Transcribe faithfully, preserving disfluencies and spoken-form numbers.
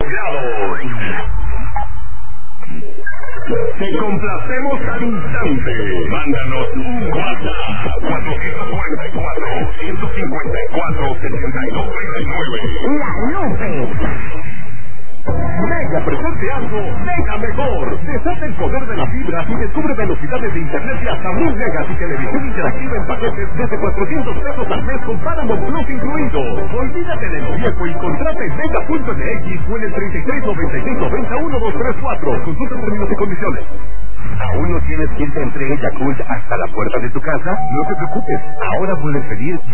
grados. Te complacemos al instante. Mándanos un WhatsApp cuatro cuatro cuatro, uno cinco cuatro, siete dos tres nueve. La Nube. Mega presenteando Mega Mejor. Desata el poder de la fibra y descubre velocidades de internet de hasta mil megas y televisión interactiva en paquetes desde cuatrocientos pesos al mes con Paramount Plus incluido. Olvídate de lo viejo y contrata en mega punto m x o en el treinta y tres noventa y seis noventa uno dos tres cuatro. Consulta términos y condiciones. ¿Aún no tienes quien te entregue Yakult hasta la puerta de tu casa? No te preocupes, ahora puedes pedir